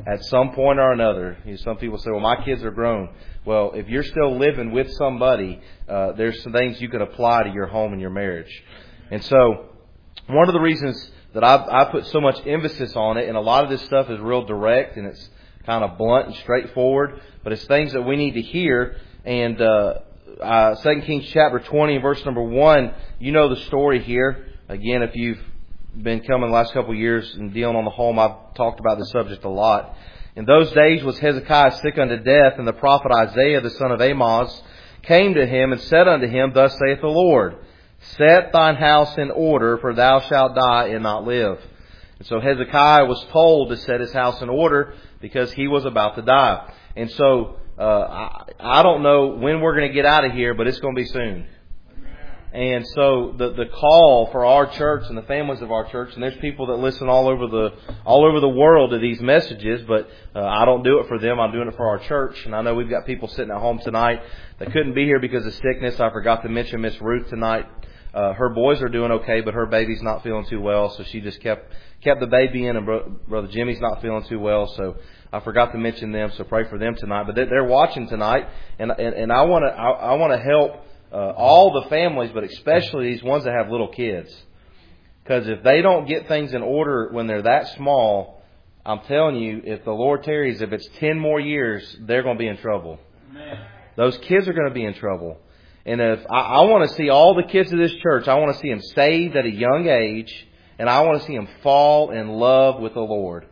at some point or another. Some people say, well, my kids are grown. Well, if you're still living with somebody, there's some things you can apply to your home and your marriage. And so one of the reasons that I put so much emphasis on it, and a lot of this stuff is real direct and it's kind of blunt and straightforward, but it's things that we need to hear. And 2 Kings chapter 20 and verse number 1, you know the story here. Again, if you've been coming the last couple of years and dealing on the home, I've talked about this subject a lot. In those days was Hezekiah sick unto death, and the prophet Isaiah the son of Amoz came to him and said unto him, Thus saith the Lord, Set thine house in order, for thou shalt die and not live. And so Hezekiah was told to set his house in order because he was about to die. And so I don't know when we're going to get out of here, but it's going to be soon. And so the call for our church and the families of our church, and there's people that listen all over the world to these messages, but I don't do it for them. I'm doing it for our church. And I know we've got people sitting at home tonight that couldn't be here because of sickness. I forgot to mention Miss Ruth tonight. Her boys are doing okay, but her baby's not feeling too well, so she just kept the baby in, and Brother Jimmy's not feeling too well, so I forgot to mention them. So pray for them tonight. But they're watching tonight, and I want to help all the families, but especially these ones that have little kids, because if they don't get things in order when they're that small, I'm telling you, if the Lord tarries, if it's 10 more years, they're going to be in trouble. Amen. Those kids are going to be in trouble. And if I want to see all the kids of this church, I want to see them saved at a young age, and I want to see them fall in love with the Lord.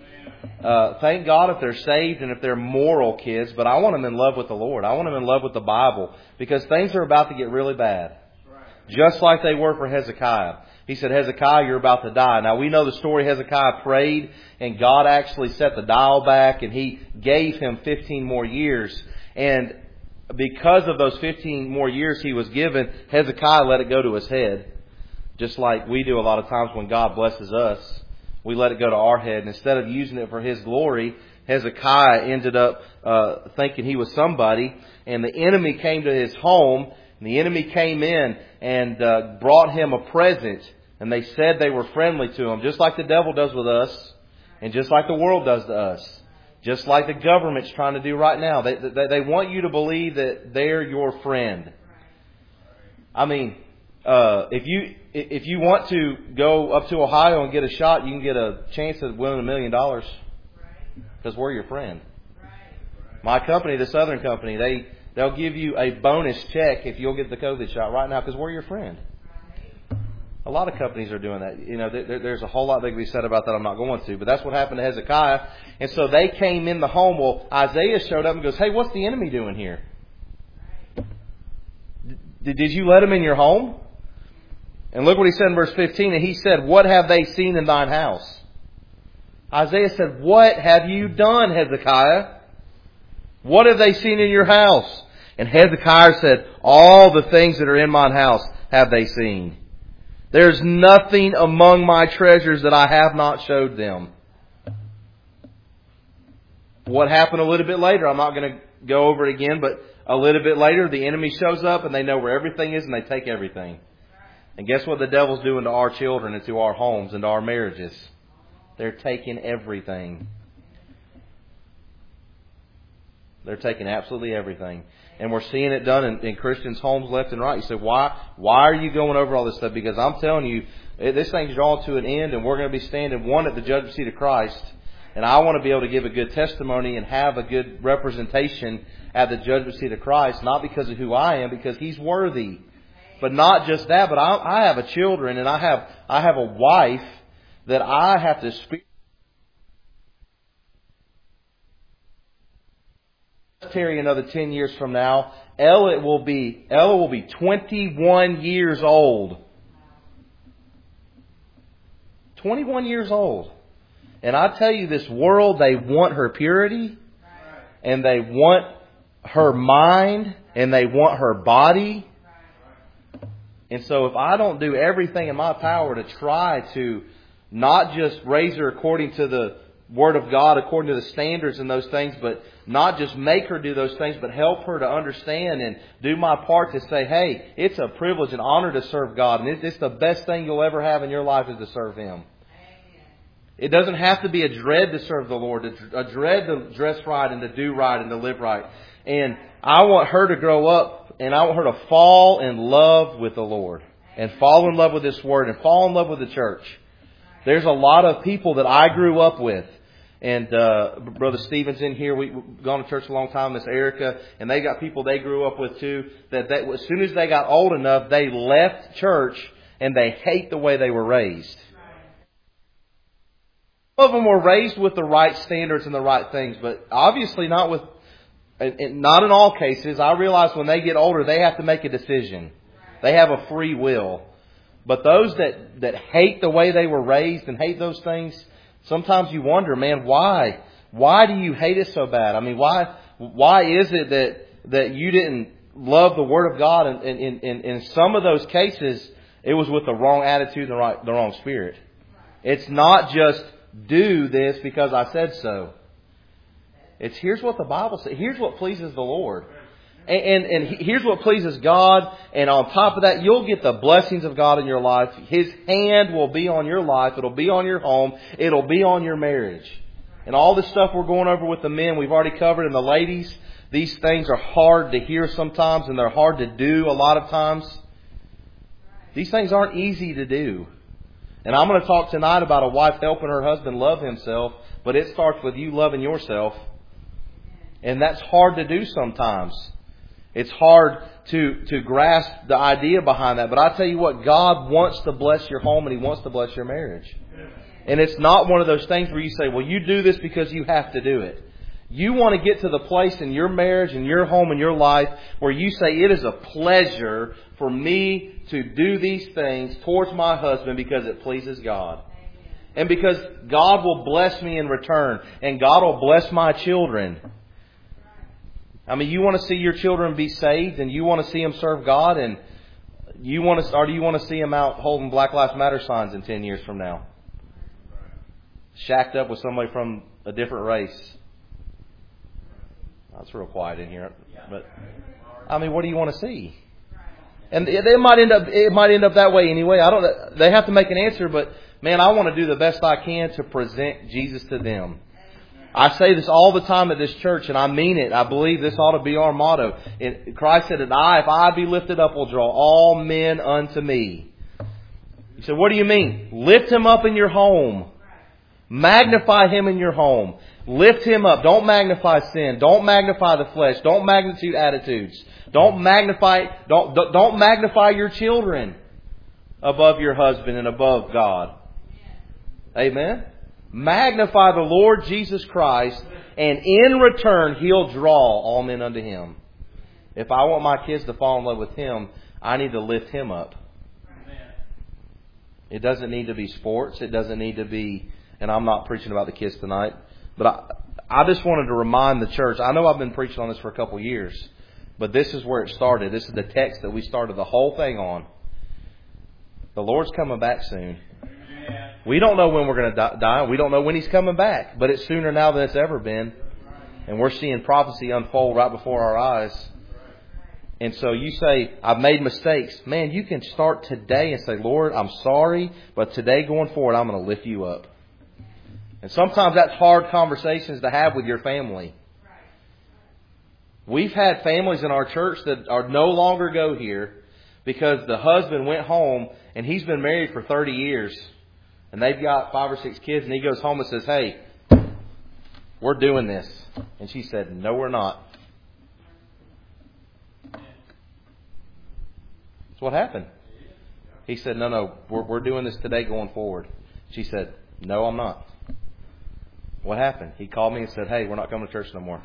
Thank God if they're saved and if they're moral kids, but I want them in love with the Lord. I want them in love with the Bible, because things are about to get really bad. Just like they were for Hezekiah. He said, Hezekiah, you're about to die. Now we know the story. Hezekiah prayed, and God actually set the dial back, and He gave him 15 more years. And because of those 15 more years he was given, Hezekiah let it go to his head. Just like we do a lot of times when God blesses us. We let it go to our head. And instead of using it for His glory, Hezekiah ended up thinking he was somebody. And the enemy came to his home. And the enemy came in and brought him a present. And they said they were friendly to him, just like the devil does with us. And just like the world does to us. Just like the government's trying to do right now. They want you to believe that they're your friend. I mean, if you want to go up to Ohio and get a shot, you can get a chance of winning $1 million. Because we're your friend. My company, the Southern Company, they'll give you a bonus check if you'll get the COVID shot right now because we're your friend. A lot of companies are doing that. You know, there's a whole lot that can be said about that. I'm not going to. But that's what happened to Hezekiah. And so they came in the home. Well, Isaiah showed up and goes, hey, what's the enemy doing here? Did you let him in your home? And look what he said in verse 15. And he said, what have they seen in thine house? Isaiah said, what have you done, Hezekiah? What have they seen in your house? And Hezekiah said, all the things that are in mine house have they seen. There's nothing among my treasures that I have not showed them. What happened a little bit later? I'm not going to go over it again, but a little bit later, the enemy shows up and they know where everything is and they take everything. And guess what the devil's doing to our children and to our homes and to our marriages? They're taking everything. They're taking absolutely everything. And we're seeing it done in Christians' homes left and right. You say, why are you going over all this stuff? Because I'm telling you, this thing's drawn to an end, and we're going to be standing one at the judgment seat of Christ. And I want to be able to give a good testimony and have a good representation at the judgment seat of Christ, not because of who I am, because He's worthy. But not just that, but I have a children, and I have a wife that I have to speak. Terry, another 10 years from now, Ella will be 21 years old. 21 years old. And I tell you, this world, they want her purity, and they want her mind, and they want her body. And so if I don't do everything in my power to try to not just raise her according to the Word of God, according to the standards and those things, but not just make her do those things, but help her to understand and do my part to say, hey, it's a privilege and honor to serve God. And it's the best thing you'll ever have in your life is to serve Him. It doesn't have to be a dread to serve the Lord, a dread to dress right and to do right and to live right. And I want her to grow up and I want her to fall in love with the Lord and fall in love with this Word and fall in love with the church. There's a lot of people that I grew up with. And Brother Stephen's in here. We've gone to church a long time. Miss Erica. And they got people they grew up with too. That as soon as they got old enough, they left church and they hate the way they were raised. Some of them were raised with the right standards and the right things. But obviously not in all cases. I realize when they get older, they have to make a decision. They have a free will. But those that hate the way they were raised and hate those things, sometimes you wonder, man, why? Why do you hate it so bad? I mean, why is it that you didn't love the Word of God? And in some of those cases, it was with the wrong attitude and the wrong spirit. It's not just do this because I said so. It's here's what the Bible says. Here's what pleases the Lord. And here's what pleases God. And on top of that, you'll get the blessings of God in your life. His hand will be on your life. It'll be on your home. It'll be on your marriage. And all this stuff we're going over with the men, we've already covered. And the ladies, these things are hard to hear sometimes. And they're hard to do a lot of times. These things aren't easy to do. And I'm going to talk tonight about a wife helping her husband love himself. But it starts with you loving yourself. And that's hard to do sometimes. It's hard to grasp the idea behind that. But I tell you what, God wants to bless your home and He wants to bless your marriage. And it's not one of those things where you say, well, you do this because you have to do it. You want to get to the place in your marriage and your home and your life where you say, it is a pleasure for me to do these things towards my husband because it pleases God. And because God will bless me in return. And God will bless my children. I mean, you want to see your children be saved and you want to see them serve God, and do you want to see them out holding Black Lives Matter signs in 10 years from now? Shacked up with somebody from a different race. That's real quiet in here. But I mean, what do you want to see? And it might end up that way anyway. They have to make an answer, but man, I want to do the best I can to present Jesus to them. I say this all the time at this church, and I mean it. I believe this ought to be our motto. Christ said that if I be lifted up, will draw all men unto me. You say, what do you mean? Lift Him up in your home. Magnify Him in your home. Lift Him up. Don't magnify sin. Don't magnify the flesh. Don't magnitude attitudes. Don't magnify your children above your husband and above God. Amen? Magnify the Lord Jesus Christ, and in return, He'll draw all men unto Him. If I want my kids to fall in love with Him, I need to lift Him up. It doesn't need to be sports. It doesn't need to be, and I'm not preaching about the kids tonight, but I just wanted to remind the church. I know I've been preaching on this for a couple of years, but this is where it started. This is the text that we started the whole thing on. The Lord's coming back soon. We don't know when we're going to die. We don't know when He's coming back. But it's sooner now than it's ever been. And we're seeing prophecy unfold right before our eyes. And so you say, I've made mistakes. Man, you can start today and say, Lord, I'm sorry. But today going forward, I'm going to lift you up. And sometimes that's hard conversations to have with your family. We've had families in our church that are no longer go here because the husband went home and he's been married for 30 years. And they've got 5 or 6 kids, and he goes home and says, hey, we're doing this. And she said, no, we're not. That's what happened. He said, no, we're doing this today going forward. She said, no, I'm not. What happened? He called me and said, hey, we're not coming to church no more.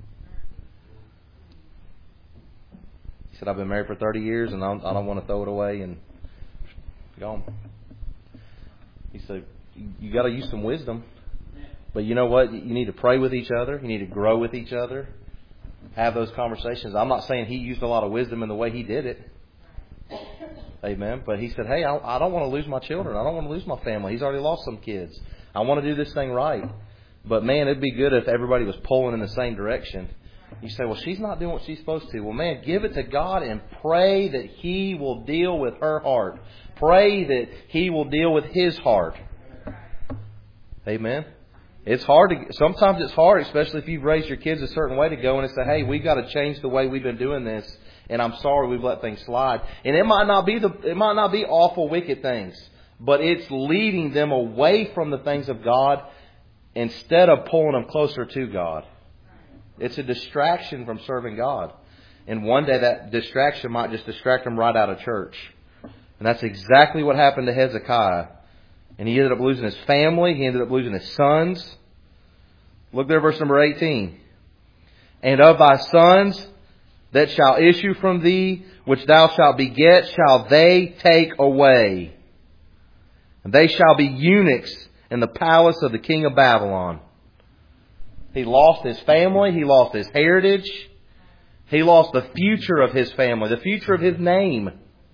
He said, I've been married for 30 years, and I don't want to throw it away and go. He said, you got to use some wisdom. But you know what? You need to pray with each other. You need to grow with each other. Have those conversations. I'm not saying he used a lot of wisdom in the way he did it. Amen. But he said, hey, I don't want to lose my children. I don't want to lose my family. He's already lost some kids. I want to do this thing right. But man, it'd be good if everybody was pulling in the same direction. You say, well, she's not doing what she's supposed to. Well, man, give it to God and pray that He will deal with her heart. Pray that He will deal with his heart. Amen. Sometimes it's hard, especially if you've raised your kids a certain way, to go in and say, hey, we've got to change the way we've been doing this, and I'm sorry we've let things slide. And it might not be awful, wicked things, but it's leading them away from the things of God instead of pulling them closer to God. It's a distraction from serving God. And one day that distraction might just distract them right out of church. And that's exactly what happened to Hezekiah. And he ended up losing his family. He ended up losing his sons. Look there, verse number 18. And of thy sons that shall issue from thee, which thou shalt beget, shall they take away. And they shall be eunuchs in the palace of the king of Babylon. He lost his family. He lost his heritage. He lost the future of his family, the future of his name.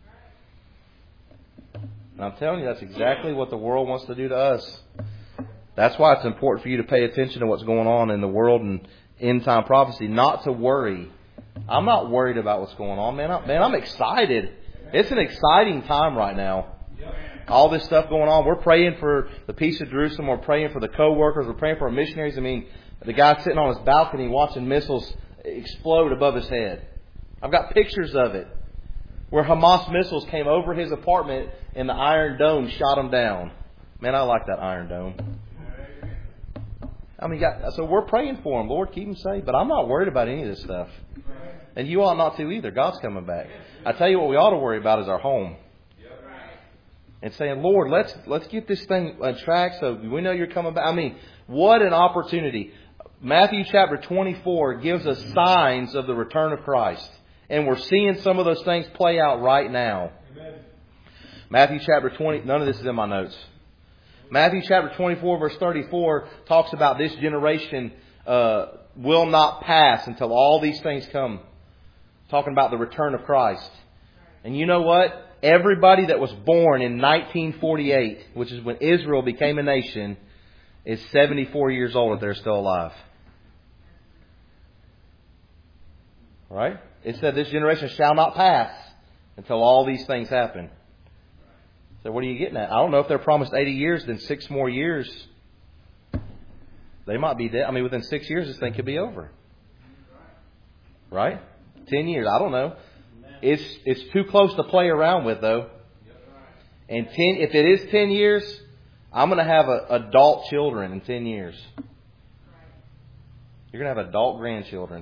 And I'm telling you, that's exactly what the world wants to do to us. That's why it's important for you to pay attention to what's going on in the world and end time prophecy. Not to worry. I'm not worried about what's going on, man. I'm excited. It's an exciting time right now. All this stuff going on. We're praying for the peace of Jerusalem. We're praying for the co-workers. We're praying for our missionaries. I mean, the guy sitting on his balcony watching missiles explode above his head. I've got pictures of it, where Hamas missiles came over his apartment and the Iron Dome shot him down. Man, I like that Iron Dome. I mean, so we're praying for him. Lord, keep him safe. But I'm not worried about any of this stuff. And you ought not to either. God's coming back. I tell you what we ought to worry about is our home. And saying, Lord, let's get this thing on track so we know you're coming back. I mean, what an opportunity. Matthew chapter 24 gives us signs of the return of Christ. And we're seeing some of those things play out right now. Amen. Matthew chapter 20, none of this is in my notes. Matthew chapter 24 verse 34 talks about this generation will not pass until all these things come. Talking about the return of Christ. And you know what? Everybody that was born in 1948, which is when Israel became a nation, is 74 years old if they're still alive. Right? It said this generation shall not pass until all these things happen. So what are you getting at? I don't know if they're promised 80 years, then 6 more years. They might be dead. I mean, within 6 years, this thing could be over. Right? 10 years. I don't know. It's too close to play around with, though. And if it is 10 years, I'm going to have adult children in 10 years. You're going to have adult grandchildren.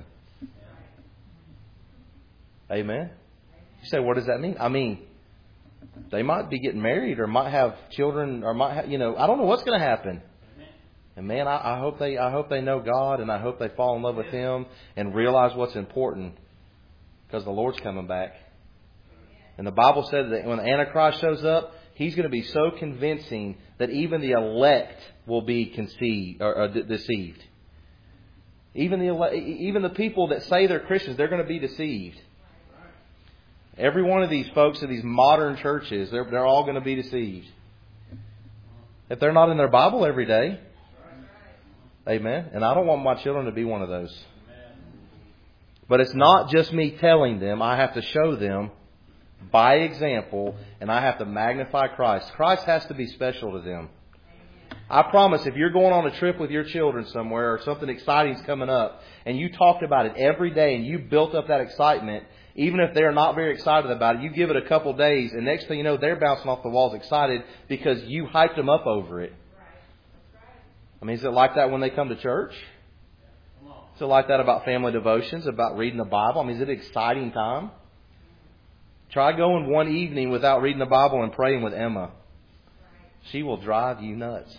Amen. You say, what does that mean? I mean, they might be getting married or might have children or might have, I don't know what's going to happen. And man, I hope they know God and I hope they fall in love with Him and realize what's important because the Lord's coming back. And the Bible said that when the Antichrist shows up, he's going to be so convincing that even the elect will be deceived. Even the people that say they're Christians, they're going to be deceived. Every one of these folks in these modern churches, they're all going to be deceived. If they're not in their Bible every day. Amen. And I don't want my children to be one of those. But it's not just me telling them. I have to show them by example, and I have to magnify Christ. Christ has to be special to them. I promise if you're going on a trip with your children somewhere or something exciting's coming up and you talked about it every day and you built up that excitement, even if they're not very excited about it, you give it a couple days and next thing you know, they're bouncing off the walls excited because you hyped them up over it. I mean, is it like that when they come to church? Is it like that about family devotions, about reading the Bible? I mean, is it an exciting time? Try going one evening without reading the Bible and praying with Emma. She will drive you nuts.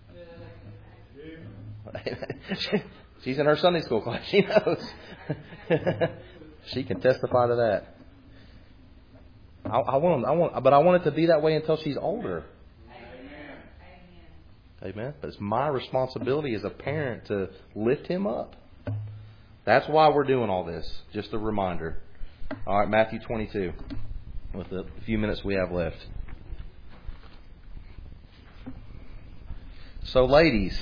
She's in her Sunday school class. She knows. She can testify to that. I want it to be that way until she's older. Amen. But it's my responsibility as a parent to lift him up. That's why we're doing all this. Just a reminder. All right, Matthew 22, with the few minutes we have left. So, ladies,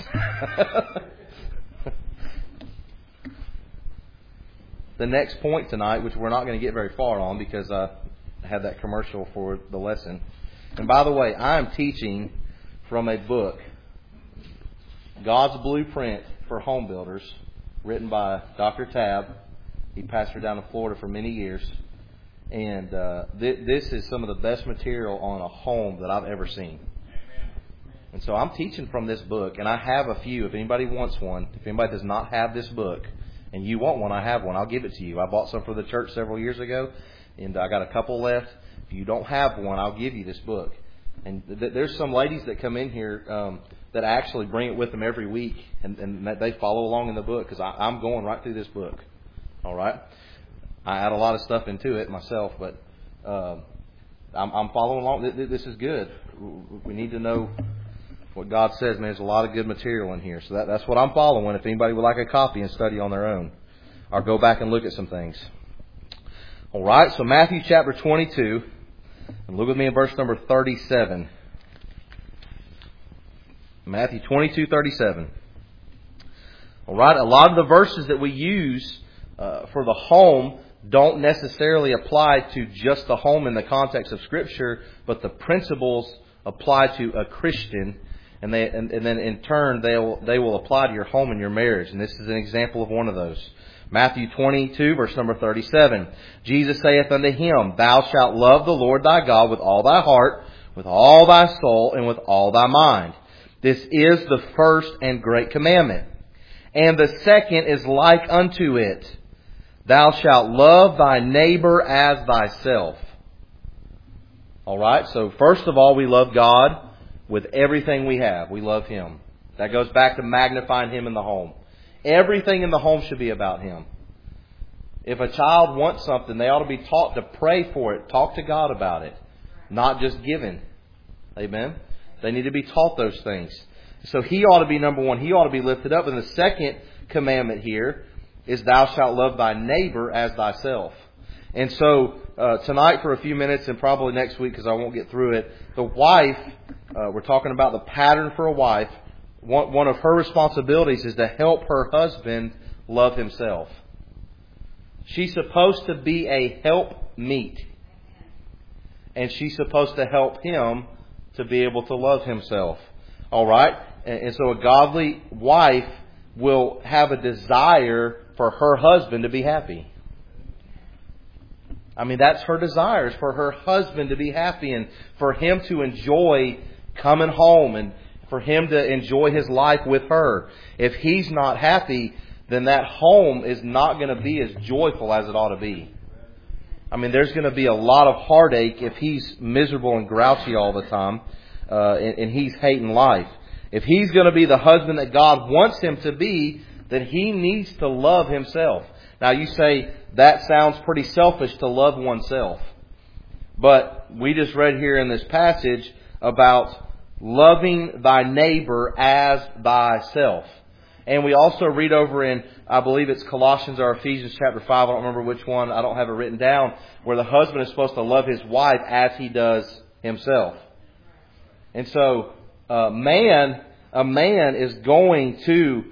the next point tonight, which we're not going to get very far on because I had that commercial for the lesson. And by the way, I am teaching from a book God's Blueprint for Home Builders, written by Dr. Tabb. He pastored down in Florida for many years. And this is some of the best material on a home that I've ever seen. And so I'm teaching from this book, and I have a few. If anybody wants one, if anybody does not have this book, and you want one, I have one. I'll give it to you. I bought some for the church several years ago, and I got a couple left. If you don't have one, I'll give you this book. And there's some ladies that come in here that actually bring it with them every week, and they follow along in the book, because I'm going right through this book. All right? I add a lot of stuff into it myself, but I'm following along. This is good. We need to know what God says. Man, there's a lot of good material in here. So that's what I'm following. If anybody would like a copy and study on their own, or go back and look at some things. All right, so Matthew chapter 22, and look with me in verse number 37. Matthew 22:37. All right, a lot of the verses that we use for the home don't necessarily apply to just the home in the context of Scripture, but the principles apply to a Christian, and then in turn they will apply to your home and your marriage. And this is an example of one of those. Matthew 22, verse number 37. Jesus saith unto him, Thou shalt love the Lord thy God with all thy heart, with all thy soul, and with all thy mind. This is the first and great commandment. And the second is like unto it. Thou shalt love thy neighbor as thyself. All right, so first of all, we love God with everything we have. We love Him. That goes back to magnifying Him in the home. Everything in the home should be about Him. If a child wants something, they ought to be taught to pray for it. Talk to God about it. Not just given. Amen? They need to be taught those things. So He ought to be number one. He ought to be lifted up. And the second commandment here is Thou shalt love thy neighbor as thyself. And so tonight for a few minutes, and probably next week because I won't get through it, the wife, we're talking about the pattern for a wife. One of her responsibilities is to help her husband love himself. She's supposed to be a helpmeet. And she's supposed to help him to be able to love himself. All right? And so a godly wife will have a desire for her husband to be happy. I mean, that's her desire, is for her husband to be happy and for him to enjoy coming home and for him to enjoy his life with her. If he's not happy, then that home is not going to be as joyful as it ought to be. I mean, there's going to be a lot of heartache if he's miserable and grouchy all the time and he's hating life. If he's going to be the husband that God wants him to be, then he needs to love himself. Now you say, that sounds pretty selfish to love oneself. But we just read here in this passage about loving thy neighbor as thyself. And we also read over in, I believe it's Colossians or Ephesians chapter 5, I don't remember which one, I don't have it written down, where the husband is supposed to love his wife as he does himself. And so a man is going to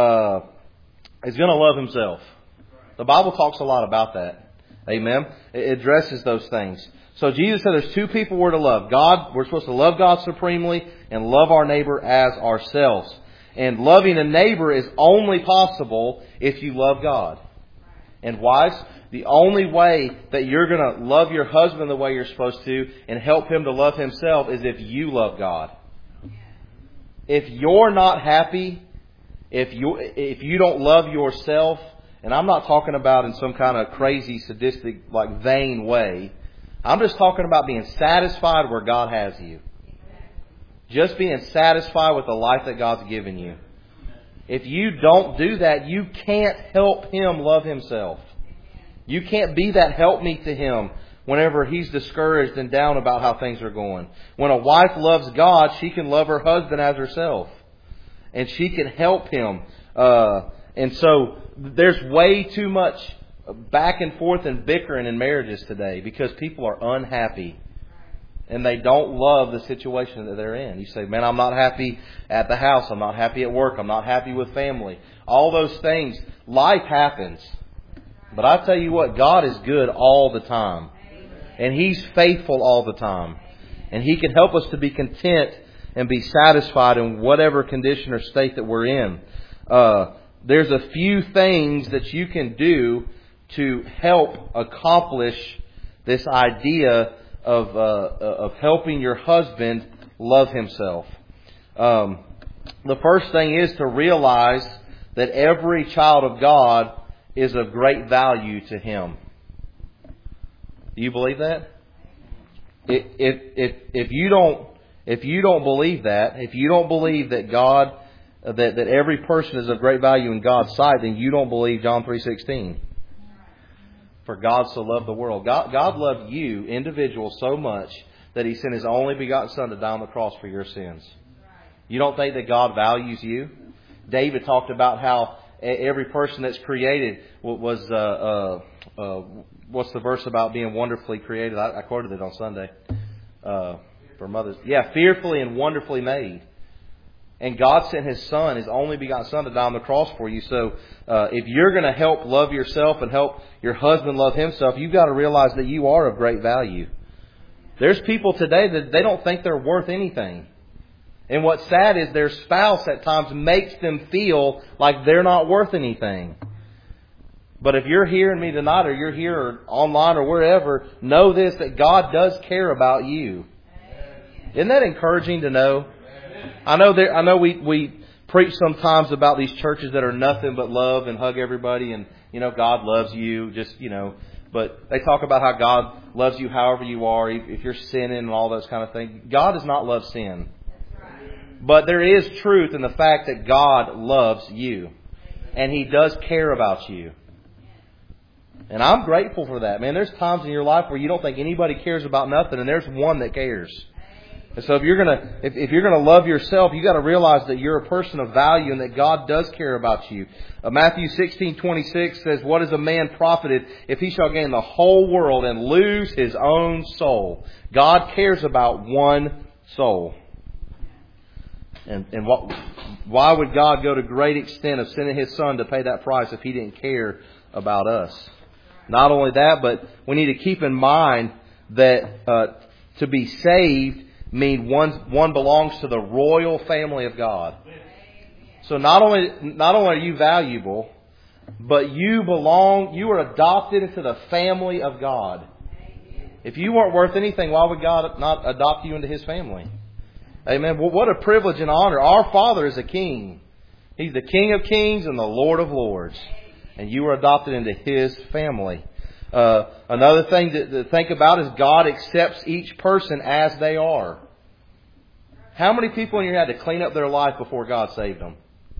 love himself. The Bible talks a lot about that. Amen. It addresses those things. So Jesus said there's two people we're to love. God, we're supposed to love God supremely and love our neighbor as ourselves. And loving a neighbor is only possible if you love God. And wives, the only way that you're going to love your husband the way you're supposed to and help him to love himself is if you love God. If you're not happy, if you don't love yourself, and I'm not talking about in some kind of crazy, sadistic, like vain way. I'm just talking about being satisfied where God has you. Just being satisfied with the life that God's given you. If you don't do that, you can't help Him love Himself. You can't be that helpmeet to Him whenever He's discouraged and down about how things are going. When a wife loves God, she can love her husband as herself. And she can help him. And so there's way too much back and forth and bickering in marriages today because people are unhappy. And they don't love the situation that they're in. You say, man, I'm not happy at the house. I'm not happy at work. I'm not happy with family. All those things. Life happens. But I tell you what, God is good all the time. And He's faithful all the time. And He can help us to be content and be satisfied in whatever condition or state that we're in. There's a few things that you can do to help accomplish this idea of helping your husband love himself. The first thing is to realize that every child of God is of great value to Him. Do you believe that? If you don't believe that, if you don't believe that God, that every person is of great value in God's sight, then you don't believe John 3:16. For God so loved the world. God loved you, individual, so much that He sent His only begotten Son to die on the cross for your sins. You don't think that God values you? David talked about how every person that's created was what's the verse about being wonderfully created? I quoted it on Sunday for mothers. Yeah, fearfully and wonderfully made. And God sent His Son, His only begotten Son, to die on the cross for you. So if you're going to help love yourself and help your husband love himself, you've got to realize that you are of great value. There's people today that they don't think they're worth anything. And what's sad is their spouse at times makes them feel like they're not worth anything. But if you're hearing me tonight, or you're here or online or wherever, know this, that God does care about you. Isn't that encouraging to know? I know we preach sometimes about these churches that are nothing but love and hug everybody, and God loves you, but they talk about how God loves you however you are, if you're sinning and all those kind of things. God does not love sin. But there is truth in the fact that God loves you. And He does care about you. And I'm grateful for that. Man, there's times in your life where you don't think anybody cares about nothing, and there's one that cares. And so if you're gonna love yourself, you got to realize that you're a person of value and that God does care about you. Matthew 16:26 says, "What is a man profited if he shall gain the whole world and lose his own soul?" God cares about one soul. And why would God go to great extent of sending His Son to pay that price if He didn't care about us? Not only that, but we need to keep in mind that to be saved means one belongs to the royal family of God. So not only are you valuable, but you are adopted into the family of God. If you weren't worth anything, why would God not adopt you into His family? Amen. Well, what a privilege and honor. Our Father is a King. He's the King of Kings and the Lord of Lords. And you were adopted into His family. Another thing to think about is God accepts each person as they are. How many people in here had to clean up their life before God saved them?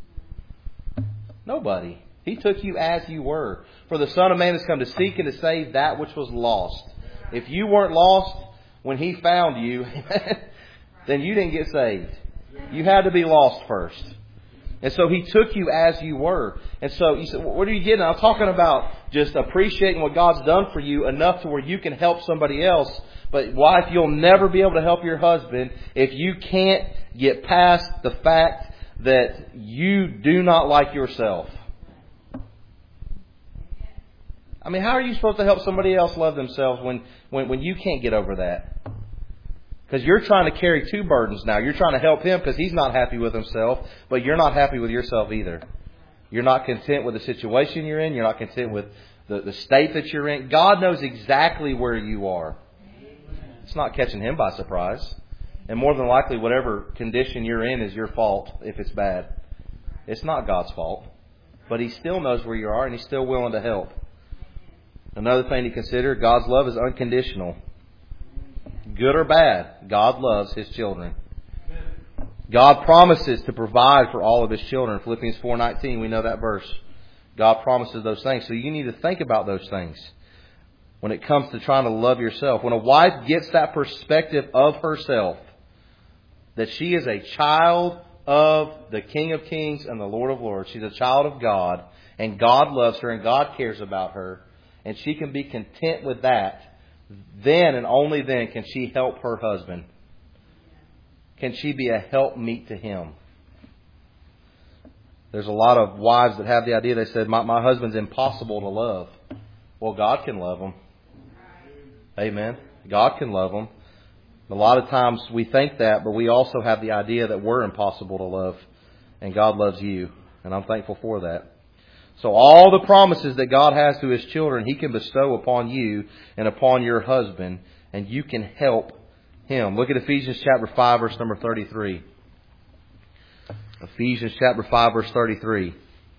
Nobody. He took you as you were. For the Son of Man has come to seek and to save that which was lost. If you weren't lost when He found you, then you didn't get saved. You had to be lost first. And so He took you as you were. And so you said, what are you getting? I'm talking about just appreciating what God's done for you enough to where you can help somebody else. But wife, you'll never be able to help your husband if you can't get past the fact that you do not like yourself. I mean, how are you supposed to help somebody else love themselves when you can't get over that? Because you're trying to carry two burdens now. You're trying to help him because he's not happy with himself, but you're not happy with yourself either. You're not content with the situation you're in. You're not content with the state that you're in. God knows exactly where you are. It's not catching Him by surprise. And more than likely, whatever condition you're in is your fault if it's bad. It's not God's fault. But He still knows where you are and He's still willing to help. Another thing to consider, God's love is unconditional. Good or bad, God loves His children. God promises to provide for all of His children. Philippians 4:19, we know that verse. God promises those things. So you need to think about those things when it comes to trying to love yourself. When a wife gets that perspective of herself, that she is a child of the King of Kings and the Lord of Lords. She's a child of God, and God loves her, and God cares about her, and she can be content with that. Then and only then can she help her husband. Can she be a helpmeet to him? There's a lot of wives that have the idea, they said, my husband's impossible to love. Well, God can love him. Amen. God can love him. A lot of times we think that, but we also have the idea that we're impossible to love, and God loves you, and I'm thankful for that. So all the promises that God has to His children, He can bestow upon you and upon your husband, and you can help him. Look at Ephesians chapter 5, verse number 33. Ephesians chapter 5, verse 33.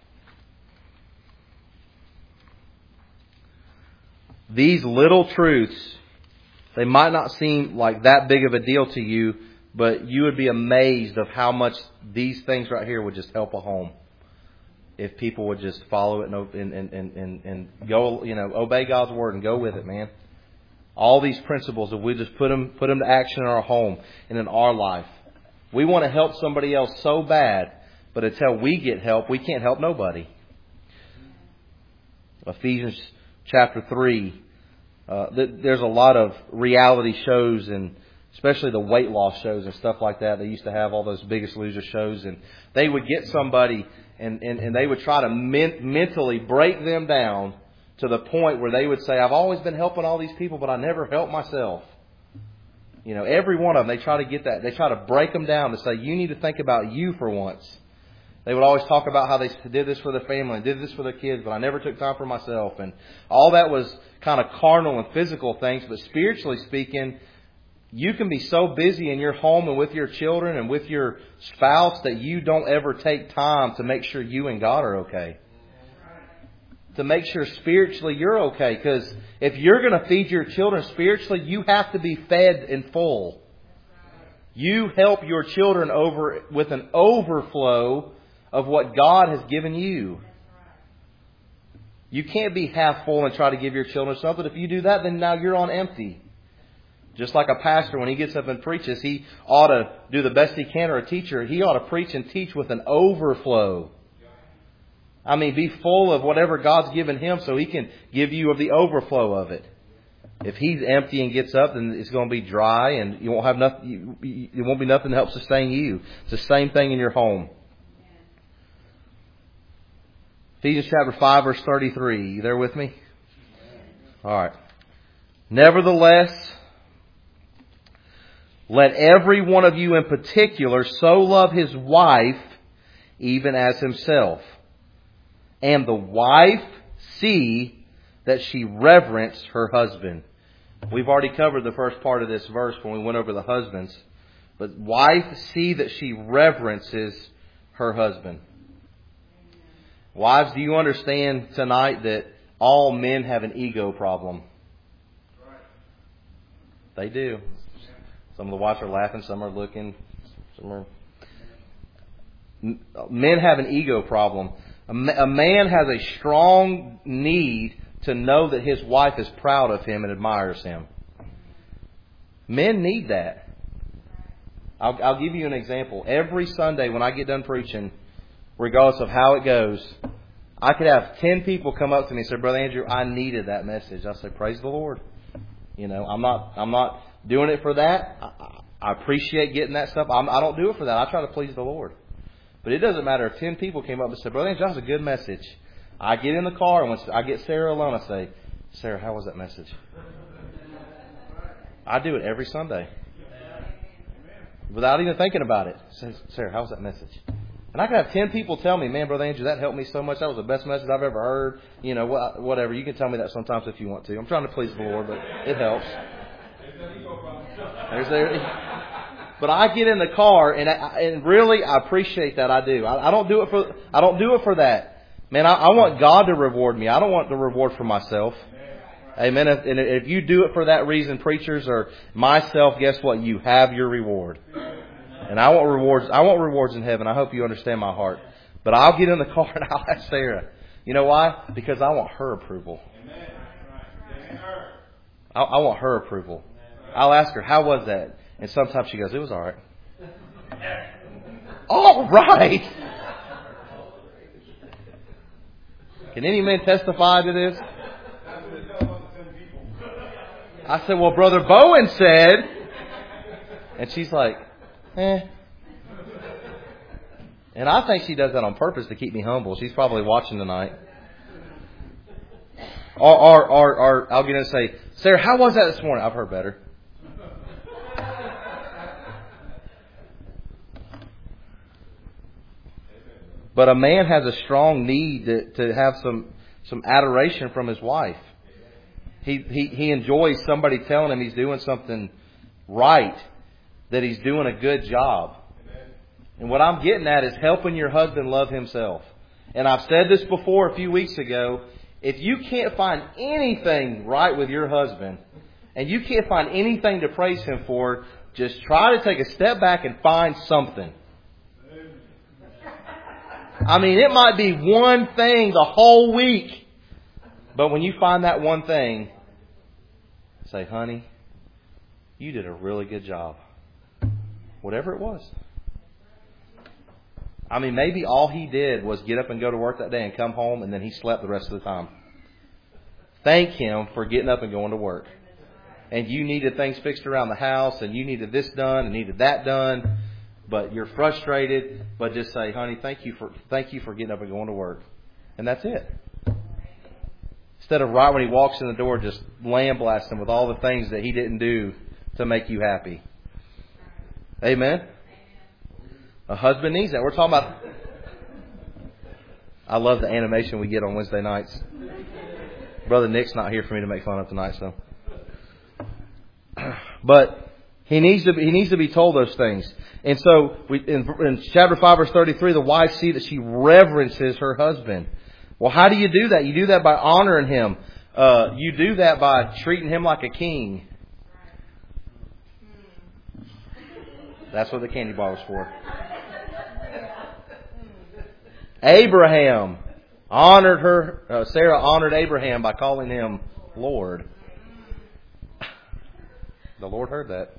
These little truths, they might not seem like that big of a deal to you, but you would be amazed of how much these things right here would just help a home. If people would just follow it and go, obey God's word and go with it, man. All these principles, if we just put them to action in our home and in our life. We want to help somebody else so bad, but until we get help, we can't help nobody. Ephesians chapter 3. There's a lot of reality shows, and especially the weight loss shows and stuff like that. They used to have all those Biggest Loser shows, and they would get somebody and they would try to mentally break them down to the point where they would say, I've always been helping all these people, but I never helped myself. Every one of them, they try to get that. They try to break them down to say, you need to think about you for once. They would always talk about how they did this for their family and did this for their kids, but I never took time for myself. And all that was kind of carnal and physical things, but spiritually speaking, you can be so busy in your home and with your children and with your spouse that you don't ever take time to make sure you and God are okay. To make sure spiritually you're okay. Because if you're going to feed your children spiritually, you have to be fed and full. You help your children over with an overflow of what God has given you. You can't be half full and try to give your children something. If you do that, then now you're on empty. Just like a pastor, when he gets up and preaches, he ought to do the best he can, or a teacher, he ought to preach and teach with an overflow. I mean, be full of whatever God's given him so He can give you of the overflow of it. If he's empty and gets up, then it's going to be dry, and you won't have nothing. It won't be nothing to help sustain you. It's the same thing in your home. Ephesians chapter 5, verse 33. You there with me? All right. Nevertheless, let every one of you in particular so love his wife even as himself. And the wife see that she reverence her husband. We've already covered the first part of this verse when we went over the husbands. But wife see that she reverences her husband. Wives, do you understand tonight that all men have an ego problem? They do. Some of the wives are laughing, some are looking. Men have an ego problem. A man has a strong need to know that his wife is proud of him and admires him. Men need that. I'll give you an example. Every Sunday when I get done preaching, regardless of how it goes, I could have 10 people come up to me and say, Brother Andrew, I needed that message. I say, praise the Lord. I'm not doing it for that. I appreciate getting that stuff. I don't do it for that. I try to please the Lord. But it doesn't matter if 10 people came up and said, Brother Andrew, that was a good message. I get in the car, and when I get Sarah alone, I say, Sarah, how was that message? I do it every Sunday. Without even thinking about it. I say, Sarah, how was that message? And I can have 10 people tell me, man, Brother Andrew, that helped me so much. That was the best message I've ever heard. Whatever. You can tell me that sometimes if you want to. I'm trying to please the Lord, but it helps. But I get in the car, and really, I appreciate that. I do. I don't do it for that. Man, I want God to reward me. I don't want the reward for myself. Amen. And if you do it for that reason, preachers or myself, guess what? You have your reward. And I want rewards. I want rewards in heaven. I hope you understand my heart. But I'll get in the car and I'll ask Sarah. You know why? Because I want her approval. I want her approval. I'll ask her, how was that? And sometimes she goes, it was all right. All right. Can any man testify to this? I said, well, Brother Bowen said. And she's like, eh. And I think she does that on purpose to keep me humble. She's probably watching tonight. Or I'll get in and say, Sarah, how was that this morning? I've heard better. But a man has a strong need to have some adoration from his wife. He enjoys somebody telling him he's doing something right, that he's doing a good job. And what I'm getting at is helping your husband love himself. And I've said this before a few weeks ago. If you can't find anything right with your husband, and you can't find anything to praise him for, just try to take a step back and find something. I mean, it might be one thing the whole week. But when you find that one thing, say, honey, you did a really good job. Whatever it was. I mean, maybe all he did was get up and go to work that day and come home, and then he slept the rest of the time. Thank him for getting up and going to work. And you needed things fixed around the house, and you needed this done and needed that done, but you're frustrated. But just say, honey, thank you for getting up and going to work. And that's it. Instead of right when he walks in the door, just lamb-blast him with all the things that he didn't do to make you happy. Amen? A husband needs that. We're talking about... I love the animation we get on Wednesday nights. Brother Nick's not here for me to make fun of tonight, so... But he needs to be told those things. And so in chapter 5, verse 33, the wife sees that she reverences her husband. Well, how do you do that? You do that by honoring him. You do that by treating him like a king. That's what the candy bar was for. Abraham honored her. Sarah honored Abraham by calling him Lord. The Lord heard that.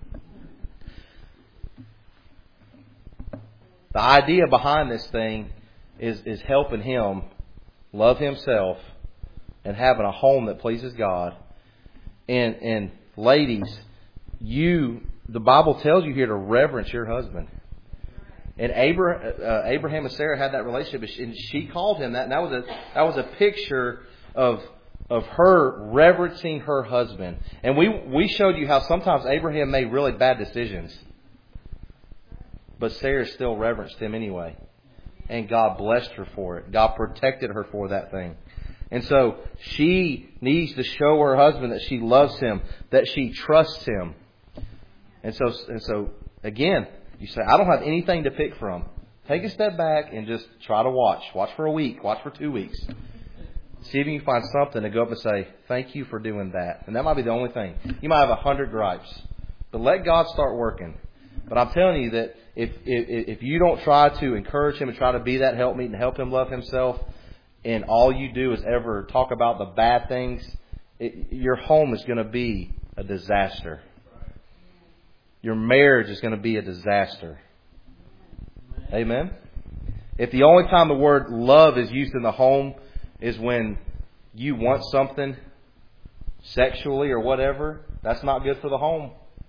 The idea behind this thing is helping him love himself and having a home that pleases God. And ladies, the Bible tells you here to reverence your husband. And Abraham and Sarah had that relationship, and she called him that. And that was a picture of her reverencing her husband. And we showed you how sometimes Abraham made really bad decisions, but Sarah still reverenced him anyway. And God blessed her for it. God protected her for that thing. And so she needs to show her husband that she loves him, that she trusts him. And so again, you say, I don't have anything to pick from. Take a step back and just try to watch. Watch for a week. Watch for 2 weeks. See if you can find something to go up and say, thank you for doing that. And that might be the only thing. You might have 100 gripes. But let God start working. But I'm telling you that if you don't try to encourage him and try to be that helpmeet and help him love himself, and all you do is ever talk about the bad things, your home is going to be a disaster. Your marriage is going to be a disaster. Amen? If the only time the word love is used in the home is when you want something sexually or whatever, that's not good for the home.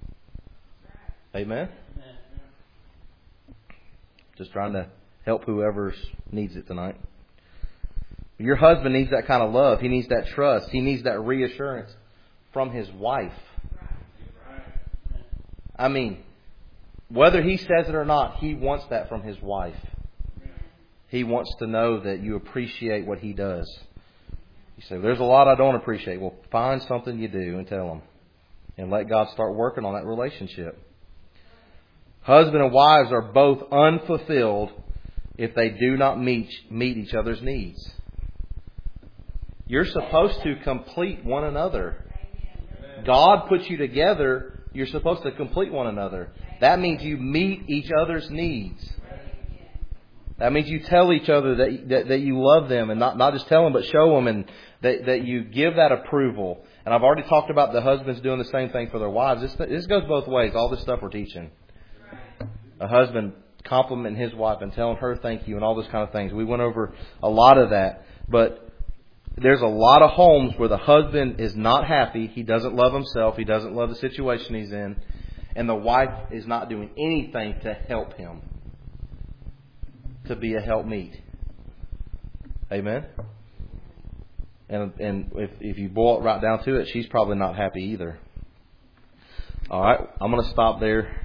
Amen? Just trying to help whoever needs it tonight. Your husband needs that kind of love. He needs that trust. He needs that reassurance from his wife. I mean, whether he says it or not, he wants that from his wife. He wants to know that you appreciate what he does. You say, there's a lot I don't appreciate. Well, find something you do and tell him. And let God start working on that relationship. Husband and wives are both unfulfilled if they do not meet each other's needs. You're supposed to complete one another. God puts you together. You're supposed to complete one another. That means you meet each other's needs. That means you tell each other that you love them, and not just tell them, but show them, and that you give that approval. And I've already talked about the husbands doing the same thing for their wives. This goes both ways, all this stuff we're teaching. A husband complimenting his wife and telling her thank you and all those kind of things. We went over a lot of that. But there's a lot of homes where the husband is not happy. He doesn't love himself. He doesn't love the situation he's in. And the wife is not doing anything to help him. To be a helpmeet. Amen? And if you boil it right down to it, she's probably not happy either. All right, I'm going to stop there.